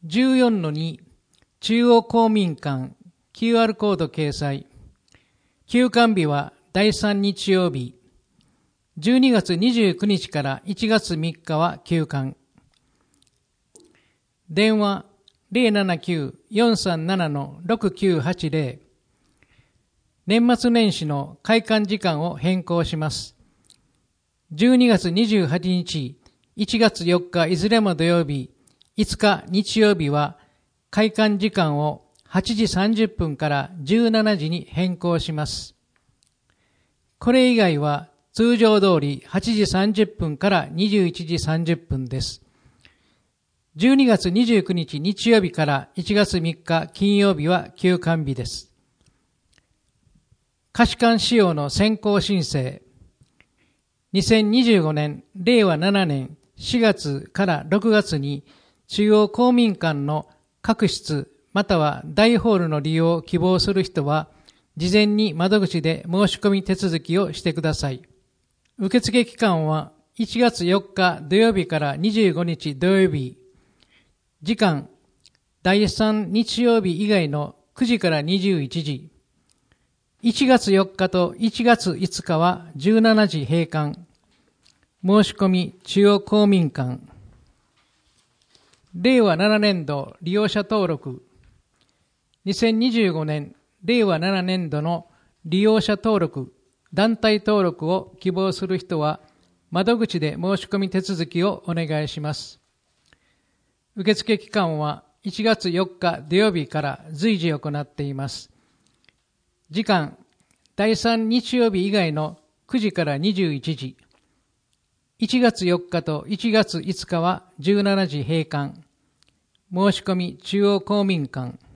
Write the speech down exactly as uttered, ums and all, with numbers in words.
じゅうよんのに 中央公民館 キューアール コード掲載。休館日はだいさん日曜日。じゅうにがつにじゅうくにちからいちがつみっかは休館。電話 ゼロななきゅう よんさんなな ろくきゅうはちゼロ。年末年始の開館時間を変更します。じゅうにがつにじゅうはちにち、いちがつよっかいずれも土曜日、いつか日曜日は開館時間をはちじさんじゅっぷんからじゅうしちじに変更します。これ以外は通常通りはちじさんじゅっぷんからにじゅういちじさんじゅっぷんです。じゅうにがつにじゅうくにち日曜日からいちがつみっか金曜日は休館日です。貸し館使用の先行申請。にせんにじゅうごねん、れいわななねんしがつからろくがつに中央公民館の各室または大ホールの利用を希望する人は、事前に窓口で申し込み手続きをしてください。受付期間はいちがつよっか土曜日からにじゅうごにち土曜日。時間、だいさん日曜日以外のくじからにじゅういちじ。いちがつよっかといちがついつかはじゅうしちじ閉館。申し込み中央公民館。れいわななねんど利用者登録。にせんにじゅうごねんれいわななねんどの利用者登録、団体登録を希望する人は、窓口で申し込み手続きをお願いします。受付期間はいちがつよっか土曜日から随時行っています。時間、だいさん日曜日以外のくじからにじゅういちじ。いちがつよっかといちがついつかはじゅうしちじ閉館。申し込み中央公民館。